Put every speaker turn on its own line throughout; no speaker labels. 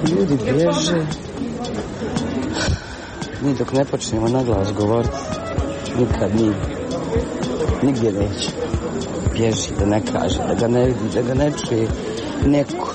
Ljudi bježe. Mi dok ne počnemo na glas govoriti, nikad nigdje neće. Bježi, da ne kaže, da ga ne vidi, da ga ne čuje neko.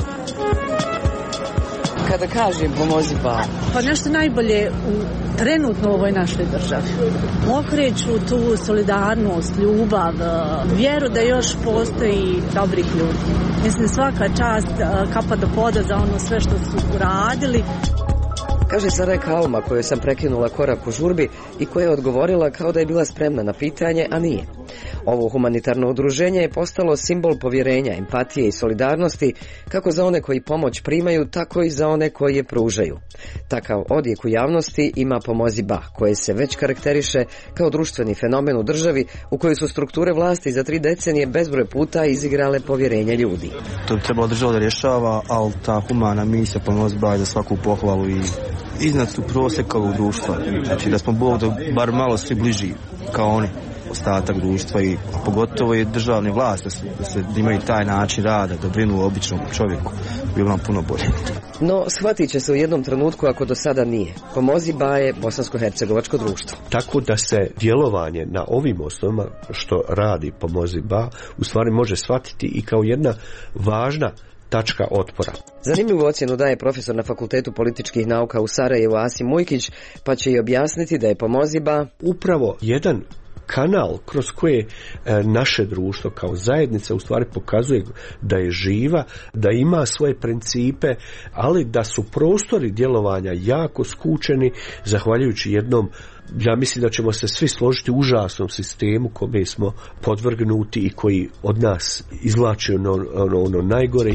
Kada kažem pomozi ba.
Pa nešto najbolje trenutno u ovoj našoj državi. Okreću tu solidarnost, ljubav, vjeru da još postoji dobrih ljudi. Mislim, svaka čast, kapa do poda za ono sve što su uradili.
Kaže Sarajka Alma, kojoj sam prekinula korak u žurbi i koja je odgovorila kao da je bila spremna na pitanje, a nije. Ovo humanitarno udruženje je postalo simbol povjerenja, empatije i solidarnosti kako za one koji pomoć primaju, tako i za one koji je pružaju. Takav odjek u javnosti ima Pomozi Ba, koje se već karakteriše kao društveni fenomen u državi u kojoj su strukture vlasti za 3 decenije bezbroj puta izigrale povjerenje ljudi.
To bi trebalo država da rješava, ali ta humana misija Pomozi Ba je za svaku pohvalu i iznad su prosjeka ovog društva. Znači da smo Bog da bar malo svi bliži kao oni, ostatak društva i pogotovo i državne vlasti da imaju taj način rada, da brinu o običnom čovjeku, bilo nam puno bolje.
No, shvatit će se u jednom trenutku ako do sada nije. Pomozi Ba je bosansko-hercegovačko društvo.
Tako da se djelovanje na ovim osnovama što radi Pomozi Ba u stvari može shvatiti i kao jedna važna tačka otpora.
Zanimljivu ocjenu daje profesor na Fakultetu političkih nauka u Sarajevu Asim Mujkić, pa će i objasniti da je Pomozi Ba
upravo jedan kanal kroz koje naše društvo kao zajednica u stvari pokazuje da je živa, da ima svoje principe, ali da su prostori djelovanja jako skučeni zahvaljujući jednom, ja mislim da ćemo se svi složiti, užasnom sistemu kome smo podvrgnuti i koji od nas izvlači ono najgore.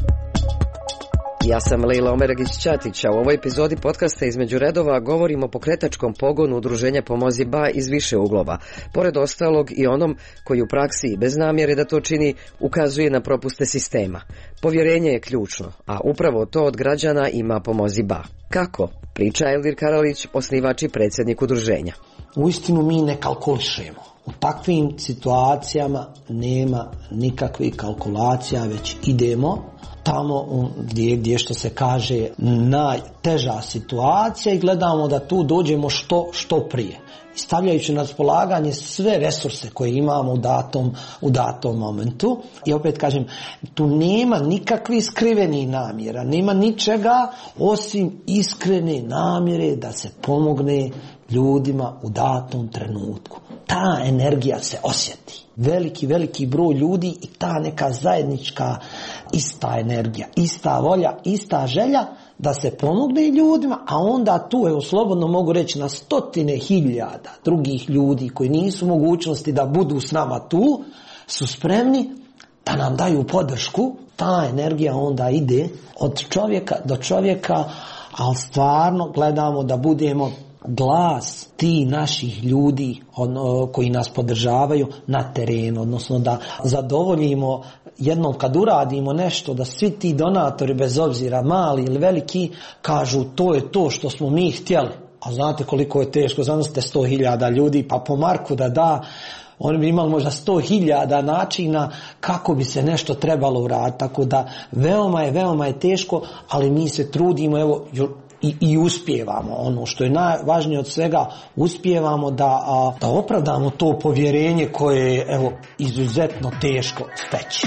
Ja sam Lejla Omeragić-Ćatić, a u ovoj epizodi podcasta Između redova govorimo o pokretačkom pogonu udruženja Pomozi Ba iz više uglova. Pored ostalog i onom koji u praksi i bez namjere da to čini ukazuje na propuste sistema. Povjerenje je ključno, a upravo to od građana ima Pomozi Ba. Kako? Priča Elvir Karalić, osnivač i predsjednik udruženja.
Uistinu mi ne kalkulišemo. U takvim situacijama nema nikakvih kalkulacija, već idemo tamo gdje što se kaže najteža situacija i gledamo da tu dođemo što prije. Stavljajući na raspolaganje sve resurse koje imamo u datom momentu. I opet kažem, tu nema nikakvih skrivenih namjera, nema ničega osim iskrene namjere da se pomogne ljudima u datom trenutku. Ta energija se osjeti. Veliki broj ljudi i ta neka zajednička ista energija, ista volja, ista želja da se pomogne ljudima, a onda tu, evo slobodno mogu reći, na 100.000 drugih ljudi koji nisu u mogućnosti da budu s nama tu, su spremni da nam daju podršku. Ta energija onda ide od čovjeka do čovjeka, ali stvarno gledamo da budemo glas ti naših ljudi koji nas podržavaju na terenu, odnosno da zadovoljimo jednom kad uradimo nešto, da svi ti donatori, bez obzira mali ili veliki, kažu to je to što smo mi htjeli. A znate koliko je teško, zamislite 100.000 ljudi, pa po marku da oni bi imali možda 100.000 načina kako bi se nešto trebalo uraditi. Tako da veoma je teško, ali mi se trudimo, evo, i uspijevamo. Ono što je najvažnije od svega, uspijevamo da opravdamo to povjerenje koje je, evo, izuzetno teško steći.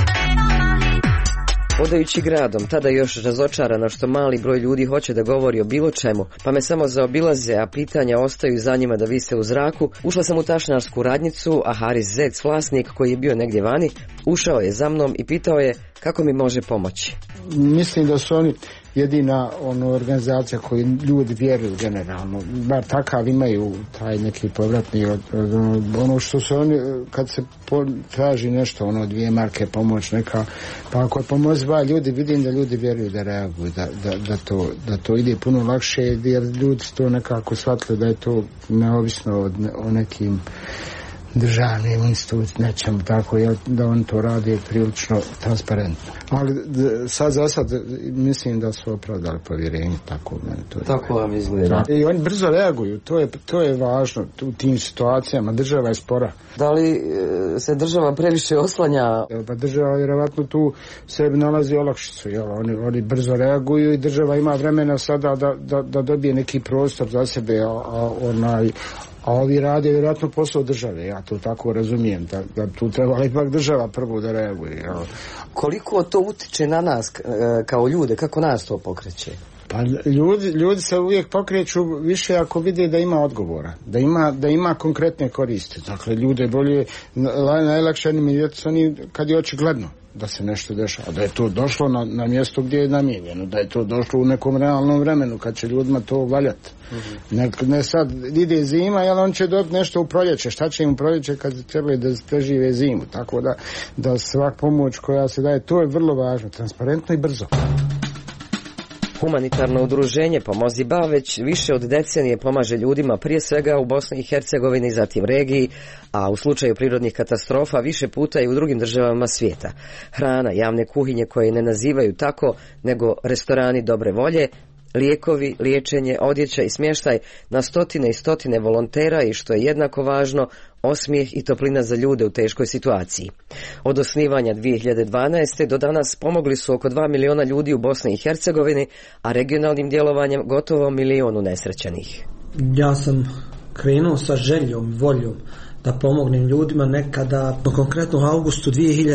Hodajući gradom, tada još razočarana što mali broj ljudi hoće da govori o bilo čemu, pa me samo zaobilaze, a pitanja ostaju za njima da vise u zraku, ušla sam u tašnarsku radnjicu, a Haris Zec, vlasnik koji je bio negdje vani, ušao je za mnom i pitao je kako mi može pomoći.
Mislim da su oni jedina organizacija koju ljudi vjeruju generalno, bar takav imaju taj neki povratni ono što se oni, kad se traži nešto, 2 marke pomoć neka, pa ako je Pomozi Ba, ljudi, vidim da ljudi vjeruju, da reaguju, da to ide puno lakše, jer ljudi to nekako shvatili da je to neovisno o nekim državnim institucijama, nećemo tako, da oni to rade prilično transparentno. Ali sad za sad mislim da su opravdali povjerenje, tako meni to je.
Tako vam izgleda.
I oni brzo reaguju, to je važno u tim situacijama, država je spora.
Da li se država previše oslanja?
Pa država vjerovatno tu sebi nalazi olakšicu, oni brzo reaguju i država ima vremena sada da dobije neki prostor za sebe, a ovi rade vjerojatno posao države, ja to tako razumijem, da tu treba ipak država prvo da reaguje.
Koliko to utiče na nas kao ljude, kako nas to pokreće?
Pa ljudi se uvijek pokreću više ako vide da ima odgovora, da ima konkretne koristi. Dakle, ljude bolje, najlakše animirati kad je očigledno da se nešto dešava, da je to došlo na mjesto gdje je namijenjeno, da je to došlo u nekom realnom vremenu kad će ljudima to valjati. Ne sad ide zima, ali on će dobiti nešto u proljeće. Šta će im u proljeće kad trebaju da prežive zimu? Tako da svak pomoć koja se daje, to je vrlo važno, transparentno i brzo.
Humanitarno udruženje Pomozi Ba već više od decenije pomaže ljudima prije svega u Bosni i Hercegovini, zatim regiji, a u slučaju prirodnih katastrofa više puta i u drugim državama svijeta. Hrana, javne kuhinje koje ne nazivaju tako, nego restorani dobre volje, lijekovi, liječenje, odjeća i smještaj na stotine i stotine volontera i što je jednako važno, osmijeh i toplina za ljude u teškoj situaciji. Od osnivanja 2012. do danas pomogli su oko 2 miliona ljudi u Bosni i Hercegovini, a regionalnim djelovanjem gotovo 1 milion unesrećenih.
Ja sam krenuo sa željom, voljom da pomognem ljudima nekada, konkretno u augustu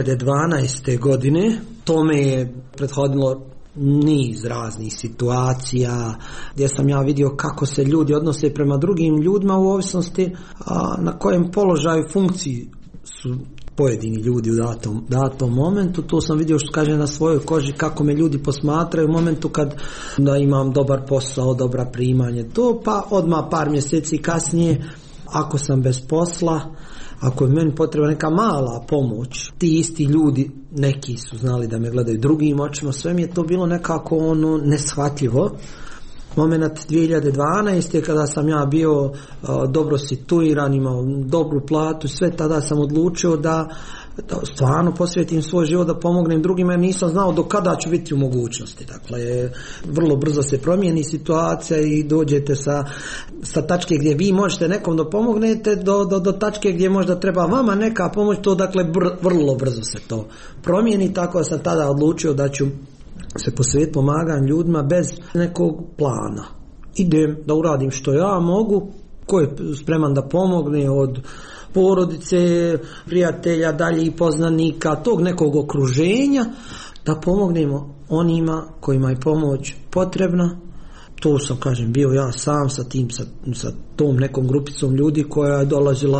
2012. godine. To me je prethodilo niz raznih situacija gdje sam ja vidio kako se ljudi odnose prema drugim ljudima u ovisnosti na kojem položaju funkciji su pojedini ljudi u datom momentu. To sam vidio, što kaže, na svojoj koži kako me ljudi posmatraju u momentu kad da imam dobar posao, dobra primanje, to pa odmah par mjeseci kasnije ako sam bez posla, ako je meni potrebna neka mala pomoć, ti isti ljudi, neki su znali da me gledaju drugim očima, sve mi je to bilo nekako neshvatljivo. Moment 2012. kada sam ja bio dobro situiran, imao dobru platu, sve tada sam odlučio da stvarno posvetim svoj život, da pomognem drugima, jer nisam znao do kada ću biti u mogućnosti. Dakle, vrlo brzo se promijeni situacija i dođete sa tačke gdje vi možete nekom da pomognete do tačke gdje možda treba vama neka pomoć, to dakle vrlo brzo se to promijeni, tako da sam tada odlučio da ću se posvetiti pomaganju ljudima bez nekog plana. Idem da uradim što ja mogu, ko je spreman da pomogne od porodice, prijatelja, daljih poznanika, tog nekog okruženja, da pomognemo onima kojima je pomoć potrebna. To sam, kažem, bio ja sam sa tom nekom grupicom ljudi koja je dolazila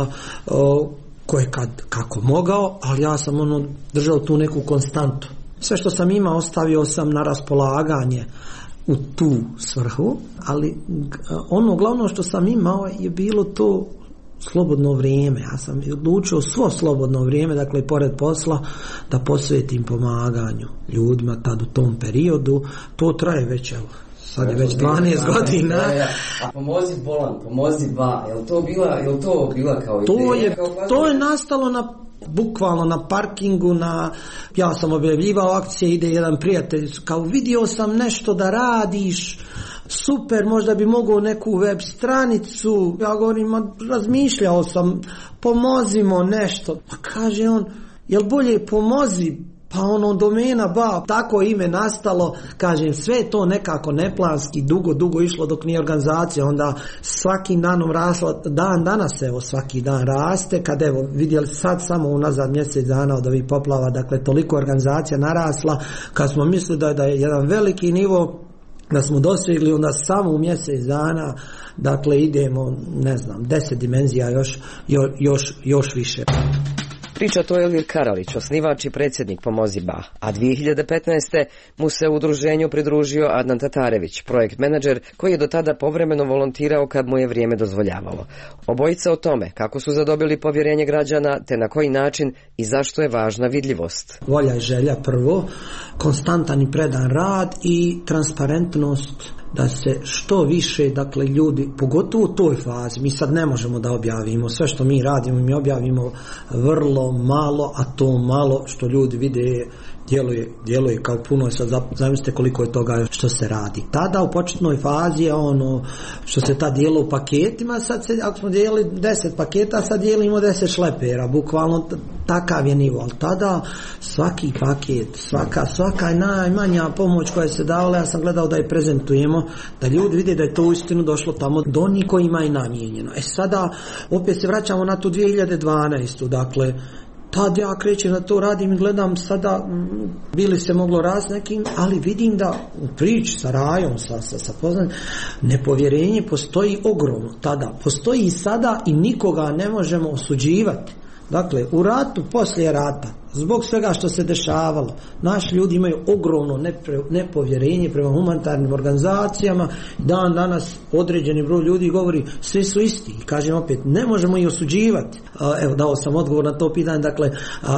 koje kako mogao, ali ja sam držao tu neku konstantu. Sve što sam imao ostavio sam na raspolaganje u tu svrhu, ali ono glavno što sam imao je bilo to slobodno vrijeme. Ja sam odlučio svo slobodno vrijeme, dakle pored posla, da posvetim pomaganju ljudima tad u tom periodu. To traje već, evo, sad je već 12 godina.
A Pomozi Bolan, Pomozi Ba, je li to bila kao ideja?
To je nastalo bukvalno na parkingu, ja sam objavljivao akcije, ide jedan prijatelj, kao vidio sam nešto da radiš, super, možda bi mogao neku web stranicu. Ja govorim, razmišljao sam, pomozimo nešto. Pa kaže on, jel bolje pomozi, pa domena Ba, tako ime nastalo. Kažem, sve to nekako neplanski, dugo išlo dok nije organizacija, onda svakim danom rasla, dan danas evo svaki dan raste, kad evo vidjeli sad samo unazad mjesec dana od ovih poplava, dakle toliko organizacija narasla, kad smo mislili da je jedan veliki nivo da smo dosegli, onda samo u mjesec dana, dakle idemo, 10 dimenzija još više.
Priča to Elvir Karalić, osnivač i predsjednik Pomozi Ba, a 2015. mu se u udruženju pridružio Adnan Tatarević, projekt menadžer koji je do tada povremeno volontirao kad mu je vrijeme dozvoljavalo. Obojica o tome kako su zadobili povjerenje građana, te na koji način i zašto je važna vidljivost.
Volja i želja prvo, konstantan i predan rad i transparentnost da se što više, dakle, ljudi, pogotovo u toj fazi, mi sad ne možemo da objavimo sve što mi radimo, mi objavimo vrlo malo, a to malo što ljudi vide djeluje kao puno. Sad zamislite koliko je toga što se radi. Tada u početnoj fazi je ono što se ta dijelo u paketima, sad se, ako smo dijelili 10 paketa, sad dijelimo 10 šlepera, bukvalno takav je nivo. Ali tada svaki paket, svaka najmanja pomoć koja se davala, ja sam gledao da je prezentujemo, da ljudi vide da je to uistinu došlo tamo do onih kojima je namijenjeno. Sada opet se vraćamo na tu 2012. Dakle, tad ja krećem da to radim i gledam sada, bili se moglo raz nekim, ali vidim da u priči sa Rajom, sa poznanim, nepovjerenje postoji ogromno tada. Postoji i sada i nikoga ne možemo osuđivati. Dakle, u ratu, poslije rata, zbog svega što se dešavalo, naši ljudi imaju ogromno nepovjerenje prema humanitarnim organizacijama. Dan danas određeni broj ljudi govori svi su isti. I kažem opet, ne možemo ih osuđivati. Evo, dao sam odgovor na to pitanje. Dakle,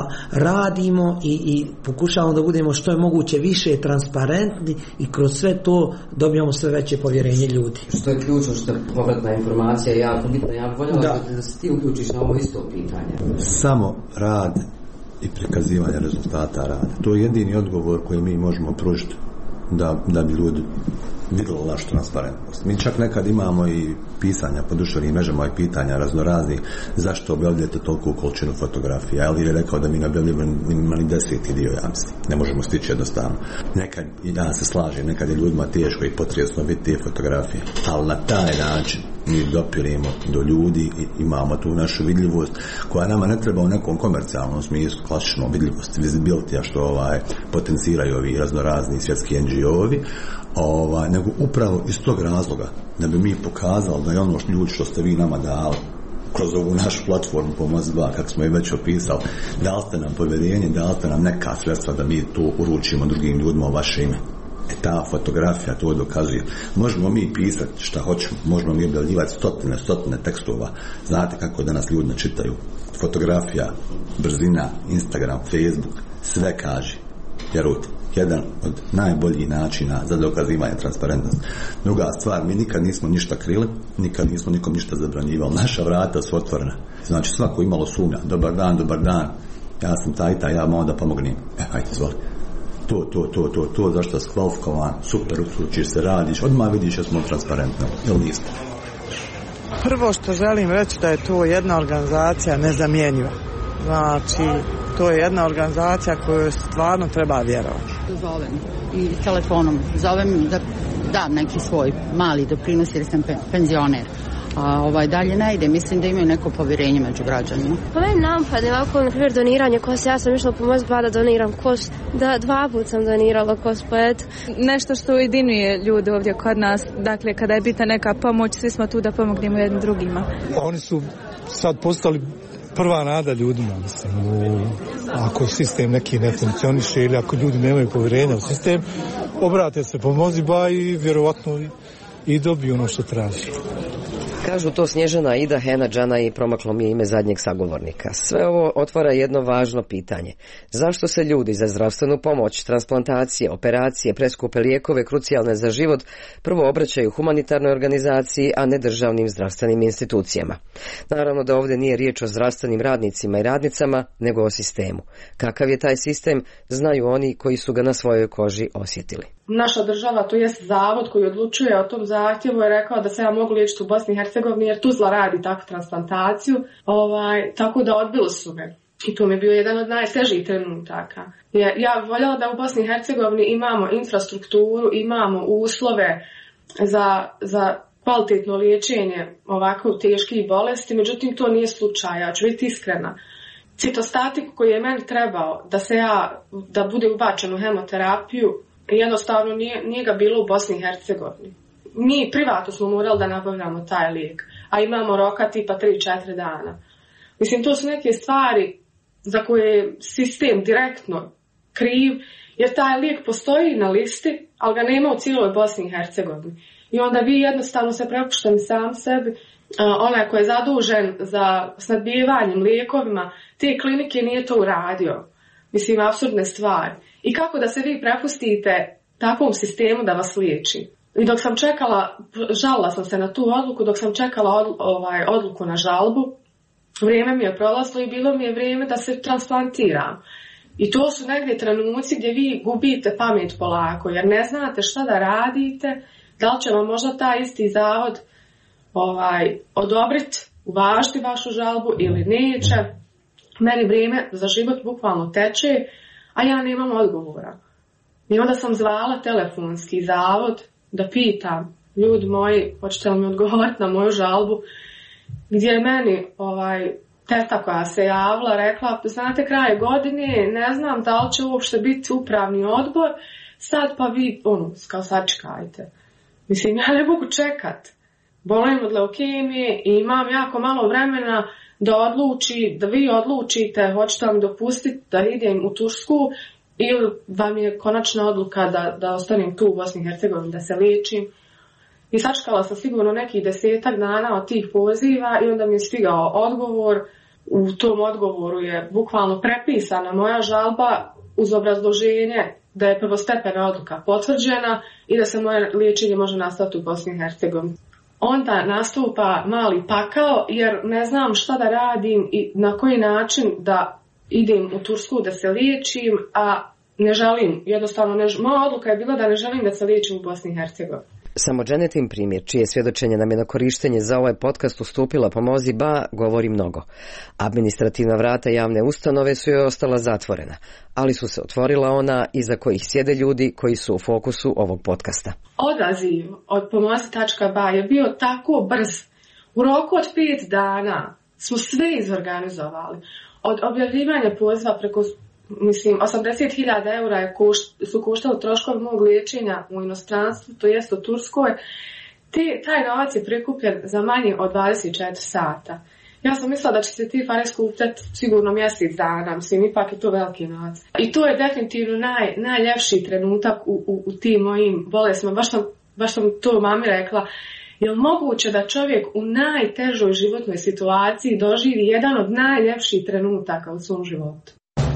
radimo i pokušavamo da budemo što je moguće više transparentni i kroz sve to dobijamo sve veće povjerenje ljudi.
Što je ključno, što je povratna informacija jako bitna. Ja bih voljela da se ti uključiš na ovo isto pitanje.
Samo rad i prikazivanje rezultata rada. To je jedini odgovor koji mi možemo pružiti da bi ljudi vidjeli našu transparentnost. Mi čak nekad imamo i pisanja po društvenim mrežama i pitanja raznoraznih zašto objavljujete toliku količinu fotografija. Ali je rekao da mi ne objavljujemo ni 10. dio, ja mislim. Ne možemo stići jednostavno. Nekad, ja se slažem, nekad je ljudima teško i potresno vidjeti te fotografije. Ali na taj način mi dopirimo do ljudi i imamo tu našu vidljivost koja nama ne treba u nekom komercijalnom smislu, klasično vidljivost, visibility, što potenciraju ovi raznorazni svjetski NGO-ovi, nego upravo iz tog razloga da bi mi pokazali da je ono ljudi što ste vi nama dali kroz ovu našu platformu Pomoz 2, kako smo je već opisali, dali ste nam povjerenje, dali ste nam neka sredstva da mi to uručimo drugim ljudima u vaše ime. Ta fotografija to dokazuje. Možemo mi pisati šta hoćemo, možemo mi objavljivati stotine tekstova. Znate kako danas ljudi ne čitaju. Fotografija, brzina, Instagram, Facebook, sve kaže. Vjerujte, jedan od najboljih načina za dokazivanje transparentnosti. Druga stvar, mi nikad nismo ništa krili, nikad nismo nikom ništa zabranjivali. Naša vrata su otvorena. Znači svako imalo sumnja, dobar dan, ja sam taj, ja mogu da pomognem. Hajde, izvoli. To, zašto si kvalifikovan, super, uključiš se, radiš, odmah vidiš da smo transparentni, ili nismo?
Prvo što želim reći da je to jedna organizacija nezamjenjiva. Znači, to je jedna organizacija koju stvarno treba vjerovati.
Zovem i telefonom, zovem da dam neki svoj mali doprinos jer sam penzioner. A dalje ne ide, mislim da imaju neko povjerenje među građanima.
Pa meni napadne ovako, na primjer, doniranje kosti. Ja sam išla Pomoz 2 da doniram kost, da 2 puta sam donirala kost, pa eto.
Nešto što ujedinjuje ljude ovdje kod nas, dakle kada je bitna neka pomoć, svi smo tu da pomognemo jednim drugima.
Oni su sad postali prva nada ljudima, mislim, ako sistem neki ne funkcioniše ili ako ljudi nemaju povjerenja u sistem, obrate se Pomozi 2 i vjerovatno i dobiju ono što traži.
Kažu to Snježana, Ida, Hena, Džana i promaklo mi je ime zadnjeg sagovornika. Sve ovo otvara jedno važno pitanje. Zašto se ljudi za zdravstvenu pomoć, transplantacije, operacije, preskupe lijekove, krucijalne za život, prvo obraćaju humanitarnoj organizaciji, a ne državnim zdravstvenim institucijama? Naravno da ovdje nije riječ o zdravstvenim radnicima i radnicama, nego o sistemu. Kakav je taj sistem, znaju oni koji su ga na svojoj koži osjetili.
Naša država, to jest zavod koji odlučuje o tom zahtjevu, je rekao da se ja mogu liječiti u Bosni i Hercegovini jer Tuzla radi takvu transplantaciju, tako da odbili su me. I to mi je bio jedan od najtežih trenutaka. Ja bih voljela da u Bosni i Hercegovini imamo infrastrukturu, imamo uslove za kvalitetno liječenje ovako teških bolesti, međutim to nije slučaj, ja ću biti iskrena. Citostatik koji je meni trebao da bude ubačen u hemoterapiju, jednostavno nije ga bilo u Bosni i Hercegovini. Mi privatno smo morali da nabavljamo taj lijek, a imamo roka tipa 3-4 dana. Mislim, to su neke stvari za koje je sistem direktno kriv, jer taj lijek postoji na listi, ali ga nema u cijeloj Bosni i Hercegovini. I onda vi jednostavno se prepušteni sam sebi, onaj ko je zadužen za snadbijevanjem lijekovima, te klinike nije to uradio. Mislim, apsurdne stvari. I kako da se vi prepustite takvom sistemu da vas liječi? I dok sam čekala, žalila sam se na tu odluku, dok sam čekala odluku na žalbu, vrijeme mi je prolazilo i bilo mi je vrijeme da se transplantiram. I to su negdje trenuci gdje vi gubite pamet polako, jer ne znate šta da radite, da li će vam možda taj isti zavod odobriti, uvažiti vašu žalbu ili neće. Meni vrijeme za život bukvalno teče, a ja nemam odgovora. I onda sam zvala telefonski zavod da pitam, ljudi moji, hoćete li mi odgovoriti na moju žalbu, gdje je meni teta koja se javila rekla, znate, kraj godine, ne znam da li će uopšte biti upravni odbor, sad pa vi, kao sačekajte. Mislim, ja ne mogu čekat. Bolim od leukemije i imam jako malo vremena da vi odlučite, hoćete vam dopustiti da idem u Tursku ili vam je konačna odluka da ostanem tu u Bosni i Hercegovini, da se liječim. I sačekala sam sigurno nekih 10 dana od tih poziva i onda mi je stigao odgovor. U tom odgovoru je bukvalno prepisana moja žalba uz obrazloženje da je prvostepena odluka potvrđena i da se moje liječenje može nastaviti u Bosni i Hercegovini. Onda nastupa mali pakao jer ne znam šta da radim i na koji način da idem u Tursku da se liječim, a ne želim, jednostavno moja odluka je bila da ne želim da se liječim u Bosni i Hercegovini.
Samo Dženetin primjer, čije svjedočenje nam je na korištenje za ovaj podcast ustupila Pomozi Ba, govori mnogo. Administrativna vrata javne ustanove su joj ostala zatvorena, ali su se otvorila ona iza kojih sjede ljudi koji su u fokusu ovog podcasta.
Odaziv od Pomozi.ba je bio tako brz. U roku od 5 dana smo sve izorganizovali. Od objavljivanja poziva preko 80.000 eura su koštali troškovi mog liječenja u inostranstvu, to jest u Turskoj. Taj novac je prikupljen za manje od 24 sata. Ja sam mislila da će se ti pare skupljati sigurno mjesec dana, ipak je to veliki novac. I to je definitivno najljepši trenutak u tim mojim bolestima. Baš sam to mami rekla. Je li moguće da čovjek u najtežoj životnoj situaciji doživi jedan od najljepših trenutaka u svom životu?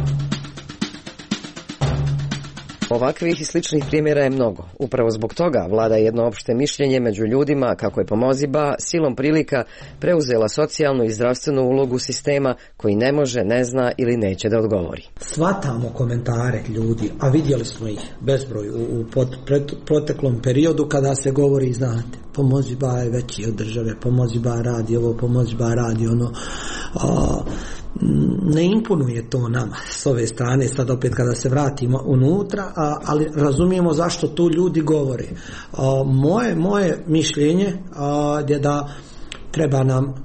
Ovakvih i sličnih primjera je mnogo. Upravo zbog toga vlada jedno opšte mišljenje među ljudima kako je Pomozi Ba silom prilika preuzela socijalnu i zdravstvenu ulogu sistema koji ne može, ne zna ili neće da odgovori.
Svatamo komentare ljudi, a vidjeli smo ih bezbroj u proteklom periodu kada se govori, znate, Pomozi Ba je veći od države, Pomozi Ba radi ovo, Pomozi Ba radi ono. Ne imponuje to nama s ove strane, sad opet kada se vratimo unutra, ali razumijemo zašto tu ljudi govore. Moje mišljenje je da treba nam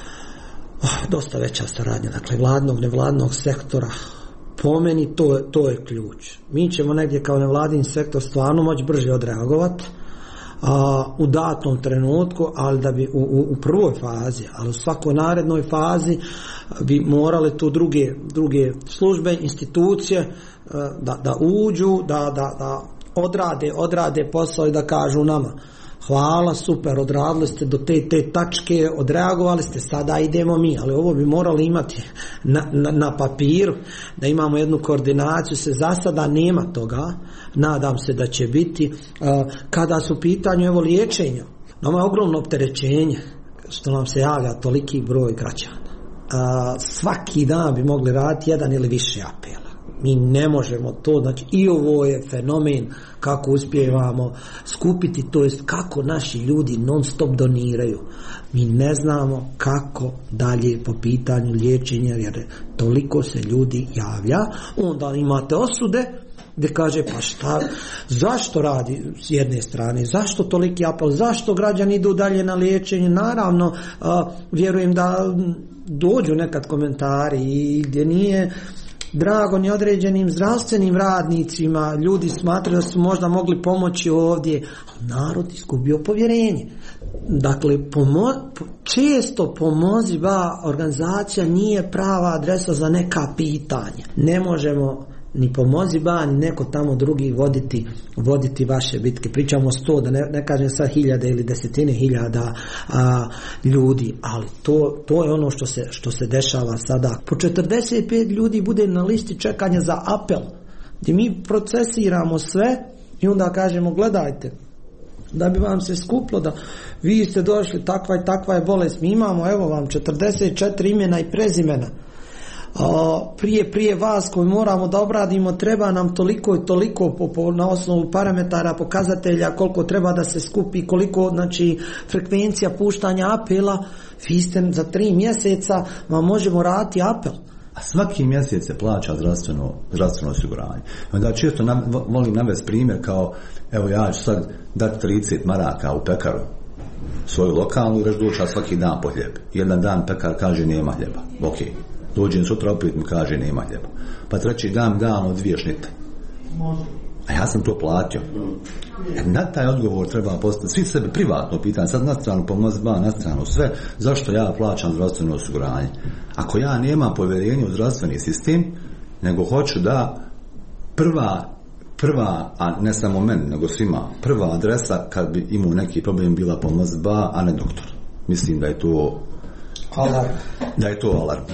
dosta veća saradnja, dakle vladnog, nevladnog sektora. Po meni to je ključ. Mi ćemo negdje kao nevladin sektor stvarno moći brže odreagovati u datom trenutku, ali da bi u prvoj fazi, ali u svakoj narednoj fazi bi morale tu druge službe, institucije da uđu, da odrade posao i da kažu nama hvala, super, odradili ste do te tačke, odreagovali ste, sada idemo mi, ali ovo bi morali imati na papiru, da imamo jednu koordinaciju, se za sada nema toga, nadam se da će biti. Kada su u pitanju liječenja, nama je ogromno opterećenje što nam se javlja toliki broj građana. Svaki dan bi mogli raditi jedan ili više apela. Mi ne možemo to, znači i ovo je fenomen kako uspijevamo skupiti, to jest kako naši ljudi non stop doniraju. Mi ne znamo kako dalje po pitanju liječenja, jer toliko se ljudi javlja. Onda imate osude gdje kaže pa šta, zašto radi s jedne strane, zašto toliki apel, zašto građani idu dalje na liječenje. Naravno, vjerujem da dođu nekad komentari i gdje nije drago ni određenim zdravstvenim radnicima, ljudi smatraju da su možda mogli pomoći ovdje, narod izgubio povjerenje. Dakle, često Pomozi Ba organizacija nije prava adresa za neka pitanja. Ne možemo ni Pomozi Ba, ni neko tamo drugi voditi vaše bitke. Pričamo 100, da ne kažem sad 1000 ili 10.000 ljudi, ali to je ono što se dešava sada. Po 45 ljudi bude na listi čekanja za apel, gdje mi procesiramo sve i onda kažemo gledajte, da bi vam se skuplo da vi ste došli, takva i takva je bolest, mi imamo, evo vam 44 imena i prezimena. Prije vas koji moramo da obradimo treba nam toliko i toliko na osnovu parametara, pokazatelja, koliko treba da se skupi, koliko znači frekvencija puštanja apela. Vi ste za 3 mjeseca vam možemo raditi apel.
A svaki mjesec se plaća zdravstveno osiguranje. Onda često volim navesti primjer kao, evo ja ću sad dati 30 maraka u pekaru svoju lokalnu i reći doći svaki dan po hljeb. Jedan dan pekar kaže nema hljeba. Ok. Dođem sutra opet mi kaže nema hljeba. Pa treći dan 2 šnite. A ja sam to platio. Na taj odgovor treba postaviti svi sebe privatno pitanje, sad na stranu pomoć ba, na stranu sve, zašto ja plaćam zdravstveno osiguranje? Ako ja nemam povjerenje u zdravstveni sistem, nego hoću da prva, a ne samo meni, nego svima, prva adresa kad bi imao neki problem bila pomoć ba, a ne doktor. Mislim da je to alarm. Da je to alarm.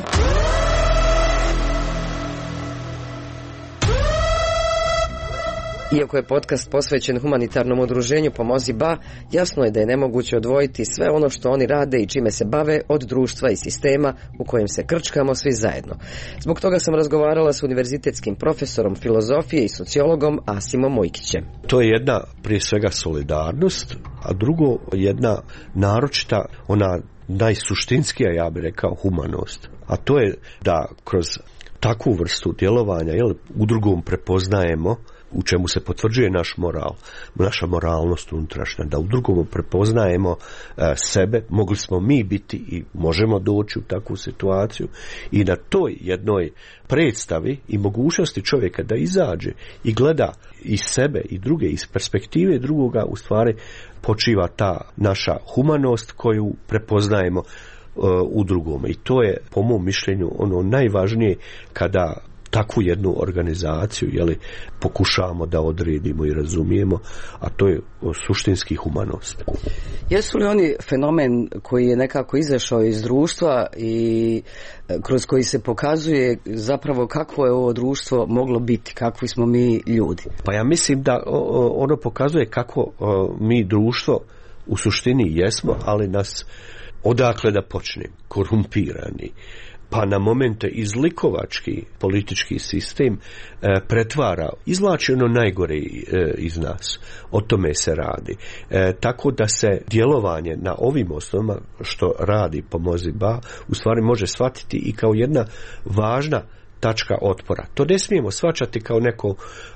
Iako je podcast posvećen humanitarnom udruženju Pomozi Ba, jasno je da je nemoguće odvojiti sve ono što oni rade i čime se bave od društva i sistema u kojem se krčkamo svi zajedno. Zbog toga sam razgovarala s univerzitetskim profesorom filozofije i sociologom Asimom Mojkićem.
To je jedna prije svega solidarnost, a drugo jedna naročita, ona najsuštinskija, ja bih rekao, humanost. A to je da kroz takvu vrstu djelovanja udrugom prepoznajemo, u čemu se potvrđuje naš moral, naša moralnost unutrašnja, da u drugom prepoznajemo sebe, mogli smo mi biti i možemo doći u takvu situaciju i na toj jednoj predstavi i mogućnosti čovjeka da izađe i gleda i sebe i druge iz perspektive drugoga, u stvari počiva ta naša humanost koju prepoznajemo u drugome. I to je po mom mišljenju ono najvažnije kada takvu jednu organizaciju pokušavamo da odredimo i razumijemo, a to je suštinski humanost.
Jesu li oni fenomen koji je nekako izašao iz društva i kroz koji se pokazuje zapravo kakvo je ovo društvo moglo biti, kakvi smo mi ljudi?
Pa ja mislim da ono pokazuje kako mi društvo u suštini jesmo, ali nas odakle da počnem, korumpirani, pa na momente izlikovački politički sistem pretvara, izvlači ono najgore iz nas. O tome se radi. Tako da se djelovanje na ovim osnovama što radi Pomozi Ba u stvari može shvatiti i kao jedna važna tačka otpora. To ne smijemo shvaćati kao neko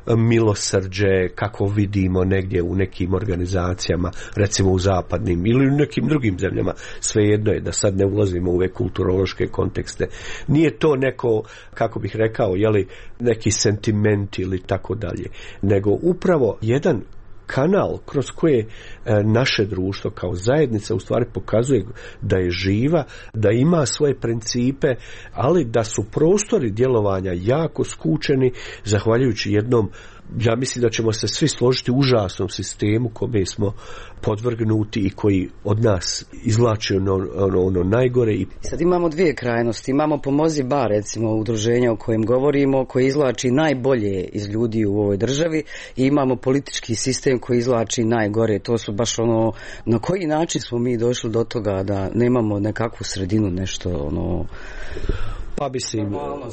milosrđe kako vidimo negdje u nekim organizacijama, recimo u zapadnim ili u nekim drugim zemljama. Svejedno je da sad ne ulazimo u ove kulturološke kontekste. Nije to neko, kako bih rekao, neki sentiment ili tako dalje, nego upravo jedan kanal kroz koje naše društvo kao zajednica u stvari pokazuje da je živa, da ima svoje principe, ali da su prostori djelovanja jako skučeni zahvaljujući jednom, ja mislim da ćemo se svi složiti, užasnom sistemu kome smo podvrgnuti i koji od nas izvlači ono najgore.
Sad imamo dvije krajnosti. Imamo Pomozi Ba, recimo udruženja o kojem govorimo, koji izvlači najbolje iz ljudi u ovoj državi, i imamo politički sistem koji izvlači najgore. To su baš na koji način smo mi došli do toga da nemamo nekakvu sredinu, nešto
Pa mislim,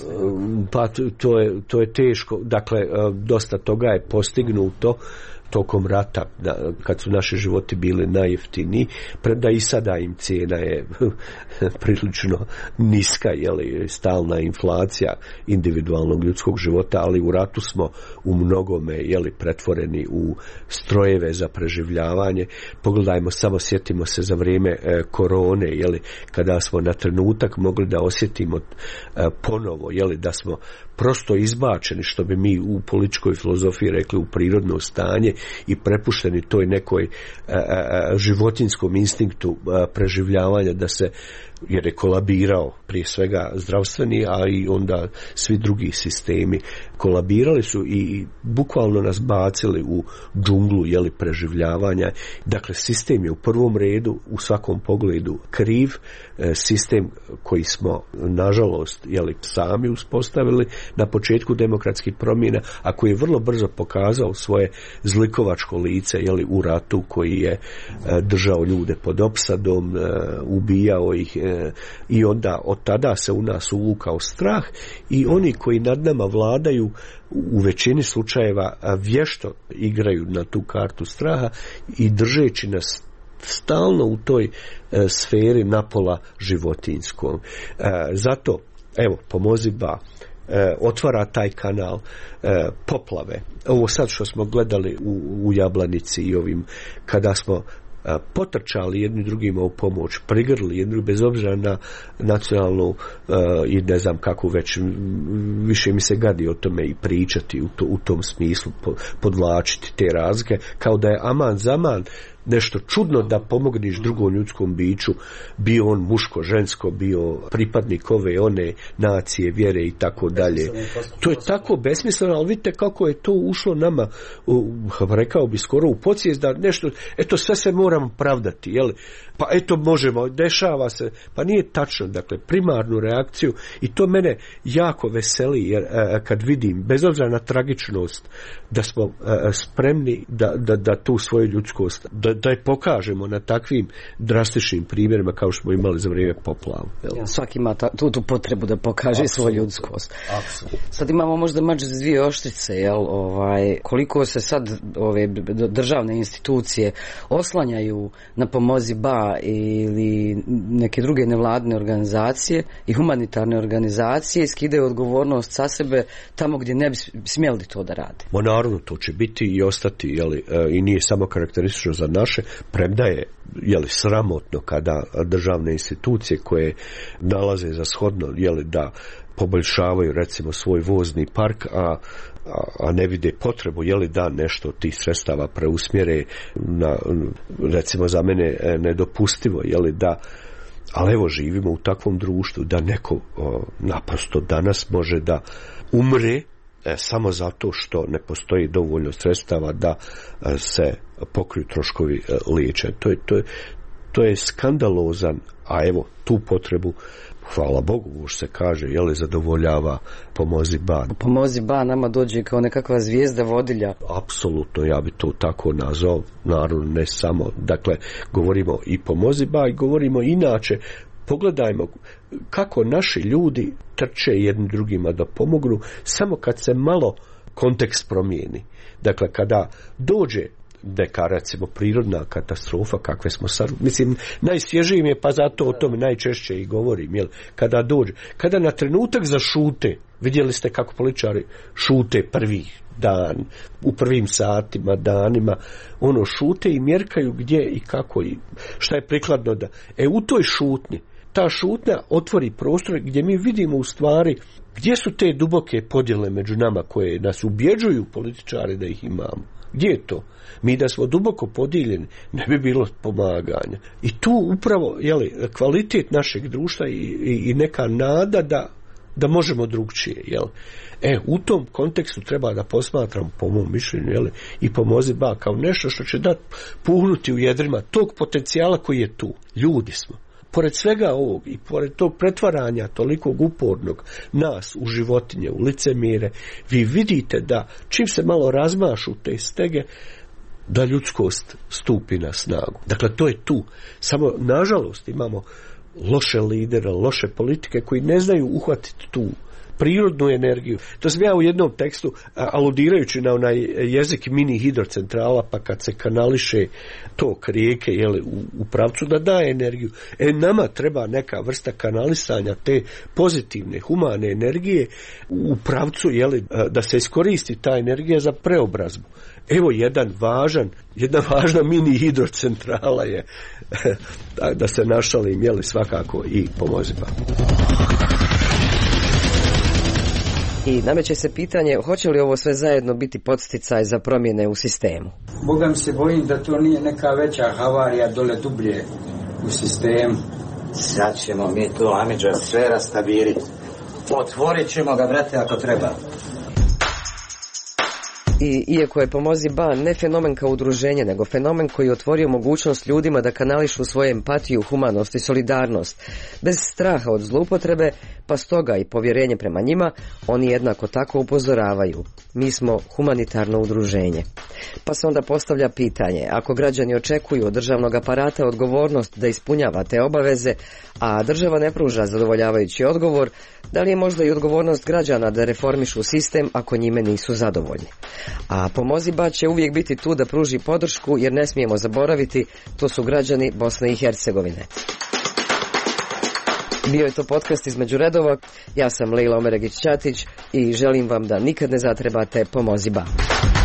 to je teško. Dakle, dosta toga je postignuto tokom rata, kad su naši životi bili najjeftiniji, premda i sada im cijena je prilično niska, stalna inflacija individualnog ljudskog života, ali u ratu smo u mnogome pretvoreni u strojeve za preživljavanje. Pogledajmo, samo sjetimo se za vrijeme korone, kada smo na trenutak mogli da osjetimo ponovo, da smo prosto izbačeni, što bi mi u političkoj filozofiji rekli, u prirodno stanje i prepušteni toj nekoj životinskom instinktu preživljavanja, jer je kolabirao prije svega zdravstveni, a i onda svi drugi sistemi kolabirali su i bukvalno nas bacili u džunglu preživljavanja. Dakle, sistem je u prvom redu u svakom pogledu kriv, sistem koji smo nažalost sami uspostavili na početku demokratskih promjena, a koji je vrlo brzo pokazao svoje zli zlikovačko lice u ratu, koji je držao ljude pod opsadom, ubijao ih i onda od tada se u nas uvukao strah i oni koji nad nama vladaju u većini slučajeva vješto igraju na tu kartu straha i držeći nas stalno u toj sferi napola životinjskom. Zato, evo, Pomozi Ba otvara taj kanal, poplave. Ovo sad što smo gledali u Jablanici i ovim, kada smo potrčali jedni drugima u pomoć, prigrli jedni bez obzira na nacionalnu i ne znam kako već, više mi se gadi o tome i pričati u tom smislu, podvlačiti te razlike, kao da je aman zaman nešto čudno da pomogneš drugom ljudskom biću, bio on muško, žensko, bio pripadnik ove, one nacije, vjere i tako dalje. To je tako besmisleno, ali vidite kako je to ušlo nama, rekao bi skoro u podsvijest, da nešto, eto sve se moramo pravdati, jel? Pa eto možemo, dešava se, pa nije tačno, dakle primarnu reakciju, i to mene jako veseli, jer kad vidim, bez obzira na tragičnost, da smo spremni da tu svoju ljudskost, da je pokažemo na takvim drastičnim primjerima kao što smo imali za vrijeme poplava.
Svaki ima tu potrebu da pokaže svoju ljudskost. Sad imamo možda mač za dvije oštrice, koliko se sad ove državne institucije oslanjaju na Pomozi Ba ili neke druge nevladine organizacije i humanitarne organizacije, skidaju odgovornost sa sebe tamo gdje ne bi smjeli to da rade.
Naravno, to će biti i ostati, i nije samo karakteristično za naše, premda je sramotno kada državne institucije koje nalaze za shodno da poboljšavaju recimo svoj vozni park, a ne vide potrebu da nešto od tih sredstava preusmjere na, recimo za mene nedopustivo, ali evo živimo u takvom društvu da neko naprosto danas može da umre samo zato što ne postoji dovoljno sredstava da se pokriju troškovi liječenja. To je skandalozan, a evo tu potrebu, hvala Bogu, što se kaže, zadovoljava Pomozi Ba.
Pomozi Ba nama dođe kao nekakva zvijezda vodilja.
Apsolutno, ja bi to tako nazvao, naravno ne samo, dakle, govorimo i Pomozi Ba i govorimo inače. Pogledajmo kako naši ljudi trče jednim drugima da pomognu samo kad se malo kontekst promijeni. Dakle, kada dođe neka, recimo, prirodna katastrofa, kakve smo sad, mislim, najsvježiji mi je, pa zato o tome najčešće i govorim, kada dođe, kada na trenutak zašute, vidjeli ste kako političari šute prvih dan, u prvim satima, danima, šute i mjerkaju gdje i kako i šta je prikladno da. U toj šutnji, ta šutnja otvori prostor gdje mi vidimo u stvari gdje su te duboke podjele među nama koje nas ubjeđuju političari da ih imamo. Gdje je to? Mi da smo duboko podijeljeni ne bi bilo pomaganja. I tu upravo kvalitet našeg društva i neka nada da možemo drugčije. U tom kontekstu treba da posmatram, po mom mišljenju, i Pomozi Ba kao nešto što će dati puhnuti u jedrima tog potencijala koji je tu. Ljudi smo. Pored svega ovog i pored tog pretvaranja tolikog upornog nas u životinje, u licemire, vi vidite da čim se malo razmašu te stege, da ljudskost stupi na snagu. Dakle, to je tu. Samo, nažalost, imamo loše lidere, loše politike koji ne znaju uhvatiti tu prirodnu energiju. To sam ja u jednom tekstu, aludirajući na onaj jezik mini hidrocentrala, pa kad se kanališe tok rijeke u pravcu da daje energiju. Nama treba neka vrsta kanalisanja te pozitivne, humane energije u pravcu da se iskoristi ta energija za preobrazbu. Evo jedna važna mini hidrocentrala je, da se našalim, svakako i Pomozi Ba.
I nameće se pitanje, hoće li ovo sve zajedno biti podsticaj za promjene u sistemu?
Boga mi se bojim da to nije neka veća havarija dole dublje u sistemu.
Sad ćemo mi to, Amidža, sve rastaviriti. Otvorit ćemo ga, brate, ako treba.
I iako je Pomozi Ba ne fenomen kao udruženje, nego fenomen koji je otvorio mogućnost ljudima da kanališu svoju empatiju, humanost i solidarnost, bez straha od zloupotrebe, pa stoga i povjerenje prema njima, oni jednako tako upozoravaju. Mi smo humanitarno udruženje. Pa se onda postavlja pitanje, ako građani očekuju od državnog aparata odgovornost da ispunjava te obaveze, a država ne pruža zadovoljavajući odgovor, da li je možda i odgovornost građana da reformišu sistem ako njime nisu zadovoljni? A Pomoziba će uvijek biti tu da pruži podršku, jer ne smijemo zaboraviti, to su građani Bosne i Hercegovine. Bio je to podcast Između redova, ja sam Lejla Omeregić-Ćatić i želim vam da nikad ne zatrebate Pomoziba.